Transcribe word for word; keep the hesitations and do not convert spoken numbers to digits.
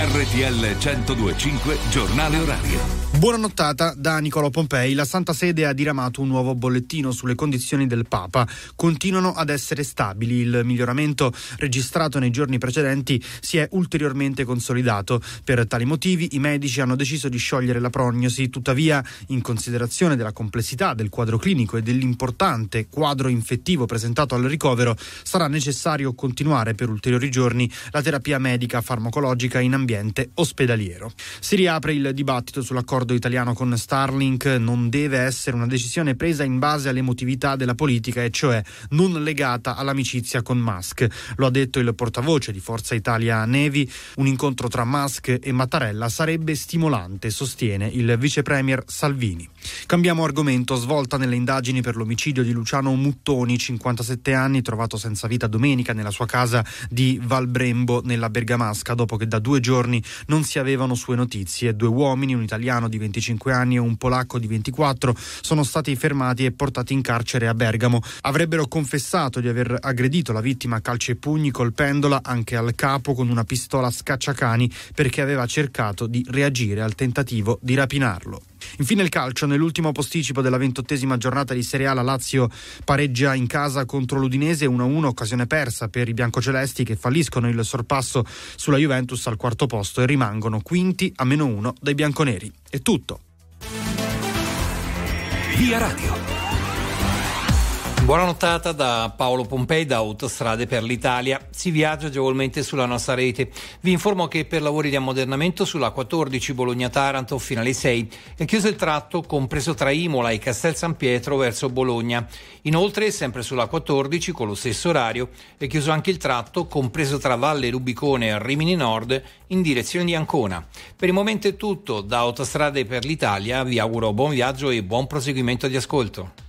R T L centodue e cinque giornale orario. Buona nottata da Nicolò Pompei. La Santa Sede ha diramato un nuovo bollettino sulle condizioni del Papa. Continuano ad essere stabili. Il miglioramento registrato nei giorni precedenti si è ulteriormente consolidato. Per tali motivi i medici hanno deciso di sciogliere la prognosi. Tuttavia, in considerazione della complessità del quadro clinico e dell'importante quadro infettivo presentato al ricovero, sarà necessario continuare per ulteriori giorni la terapia medica farmacologica in ambiente ospedaliero. Si riapre il dibattito sull'accordo italiano con Starlink. Non deve essere una decisione presa in base all'emotività della politica, e cioè non legata all'amicizia con Musk. Lo ha detto il portavoce di Forza Italia Nevi. Un incontro tra Musk e Mattarella sarebbe stimolante, sostiene il vice premier Salvini. Cambiamo argomento. Svolta nelle indagini per l'omicidio di Luciano Muttoni, cinquantasette anni, trovato senza vita domenica nella sua casa di Valbrembo nella Bergamasca, dopo che da due giorni non si avevano sue notizie. Due uomini, un italiano di venticinque anni e un polacco di ventiquattro, sono stati fermati e portati in carcere a Bergamo. Avrebbero confessato di aver aggredito la vittima a calci e pugni, colpendola anche al capo con una pistola scacciacani, perché aveva cercato di reagire al tentativo di rapinarlo. Infine il calcio. Nell'ultimo posticipo della ventottesima giornata di Serie A la Lazio pareggia in casa contro l'Udinese uno a uno, occasione persa per i biancocelesti, che falliscono il sorpasso sulla Juventus al quarto posto e rimangono quinti a meno uno dai bianconeri. È tutto. Via Radio. Buona nottata da Paolo Pompei da Autostrade per l'Italia. Si viaggia agevolmente sulla nostra rete. Vi informo che per lavori di ammodernamento sulla quattordici Bologna-Taranto fino alle sei è chiuso il tratto compreso tra Imola e Castel San Pietro verso Bologna. Inoltre, sempre sulla quattordici con lo stesso orario, è chiuso anche il tratto compreso tra Valle Rubicone e Rimini Nord in direzione di Ancona. Per il momento è tutto. Da Autostrade per l'Italia vi auguro buon viaggio e buon proseguimento di ascolto.